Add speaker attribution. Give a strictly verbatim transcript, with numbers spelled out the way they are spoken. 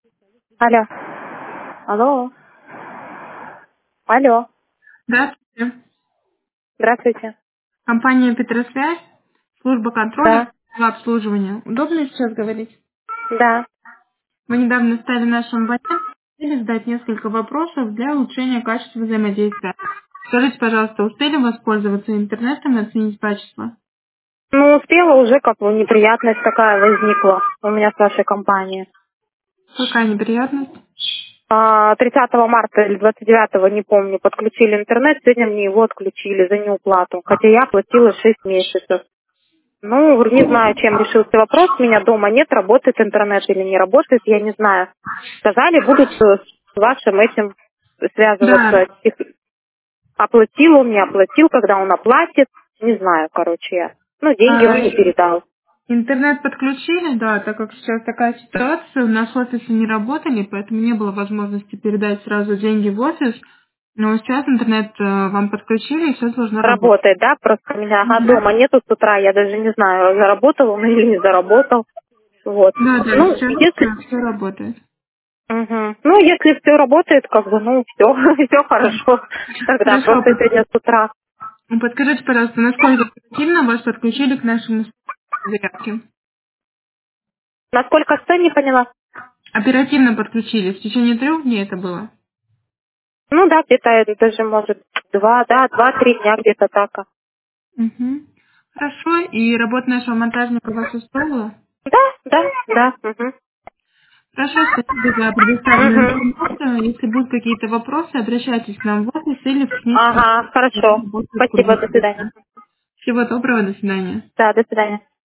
Speaker 1: Алло. Алло. Алло.
Speaker 2: Здравствуйте.
Speaker 1: Здравствуйте.
Speaker 2: Компания «Петросвязь», служба контроля
Speaker 1: Да.
Speaker 2: и обслуживания. Удобно сейчас говорить?
Speaker 1: Да.
Speaker 2: Мы недавно стали нашим абонентом и хотели задать несколько вопросов для улучшения качества взаимодействия. Скажите, пожалуйста, успели воспользоваться интернетом и оценить качество?
Speaker 1: Ну, успела уже, как бы, неприятность такая возникла у меня с вашей компанией.
Speaker 2: Какая неприятность?
Speaker 1: А, тридцатого марта или двадцать девятого, не помню, подключили интернет, сегодня мне его отключили за неуплату, хотя я платила шесть месяцев. Ну, не знаю, чем решился вопрос, у меня дома нет, работает интернет или не работает, я не знаю. Сказали, будут э, с вашим этим
Speaker 2: Да,
Speaker 1: связываться. Тех- Оплатил он, не оплатил, когда он оплатит, не знаю, короче, я. Ну, деньги
Speaker 2: а,
Speaker 1: он не передал.
Speaker 2: интернет подключили, да, так как сейчас такая ситуация, у нас офисы не работали, поэтому не было возможности передать сразу деньги в офис, но сейчас интернет э, вам подключили, и все должно работать.
Speaker 1: Работает, да, просто у меня ага,
Speaker 2: Мгм.
Speaker 1: дома нету с утра, я даже не знаю, заработал он или не заработал. Вот.
Speaker 2: Да, да,
Speaker 1: Ну,
Speaker 2: сейчас
Speaker 1: если,
Speaker 2: все работает.
Speaker 1: мгм. Ну, если все работает, как бы, ну, все, все хорошо. Тогда
Speaker 2: Хорошо,
Speaker 1: просто сегодня с утра.
Speaker 2: под- подскажите, пожалуйста, насколько активно вас подключили к нашему зарядке?
Speaker 1: Насколько что, не поняла?
Speaker 2: Оперативно подключили, в течение трех дней это было?
Speaker 1: Ну, да, где-то это даже, может, два, да, два-три дня где-то так.
Speaker 2: Угу. Хорошо, и работа нашего монтажника вас устроила?
Speaker 1: Да, да, да. Угу.
Speaker 2: Хорошо, спасибо за предоставленную
Speaker 1: Угу.
Speaker 2: информацию. Если будут какие-то вопросы, обращайтесь к нам в офис или в техническую
Speaker 1: Ага,
Speaker 2: службу
Speaker 1: хорошо.
Speaker 2: работы
Speaker 1: Спасибо, до
Speaker 2: круглосуточно.
Speaker 1: свидания.
Speaker 2: Всего доброго, до свидания.
Speaker 1: Да, до свидания.